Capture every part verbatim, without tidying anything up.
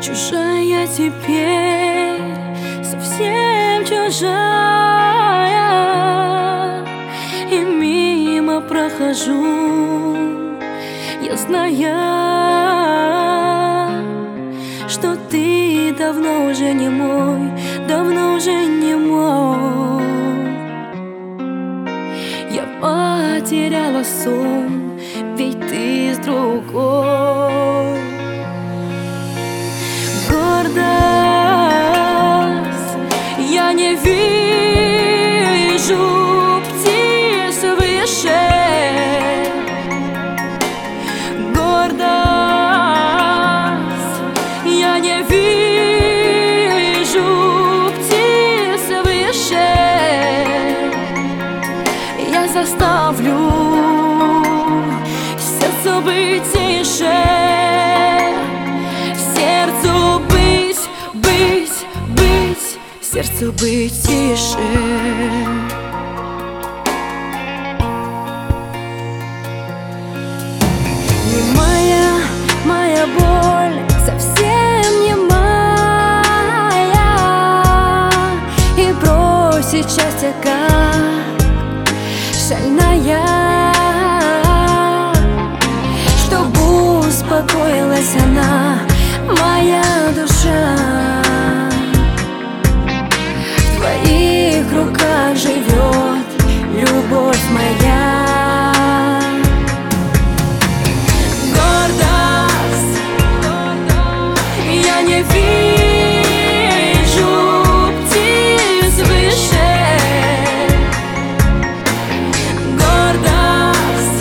Чужая теперь, совсем чужая, и мимо прохожу, я зная, что ты давно уже не мой, давно уже не мой. Я потеряла сон, ведь ты с другой. Гордость, я не вижу птиц выше. Гордость, я не вижу птиц выше. Я заставлю сердце быть тише, сердцу быть, быть, быть, сердцу быть тише. Не моя, моя боль, совсем не моя, и бросить счастье как шальная, чтобы успокоилась она, моя душа. В твоих руках живет любовь моя. Гордость, я не вижу птиц выше. Гордость,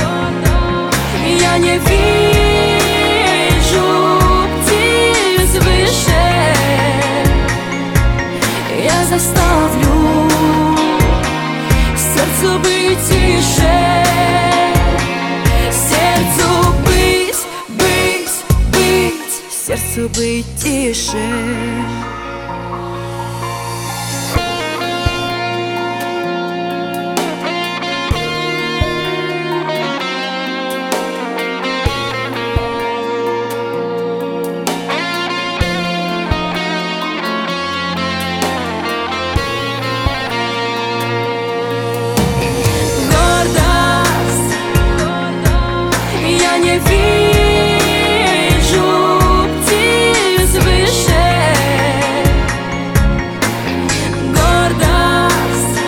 я не вижу птиц выше. Я заставлю сердцу быть тише, сердцу быть, быть, быть, сердцу быть тише. Не вижу птиц выше. Гордость,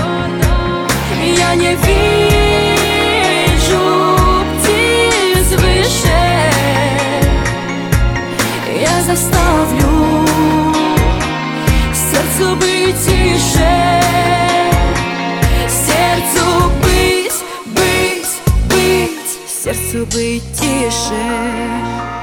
я не вижу птиц выше. Я заставлю сердцу быть тише, сердцу быть, быть, быть, сердцу быть тише.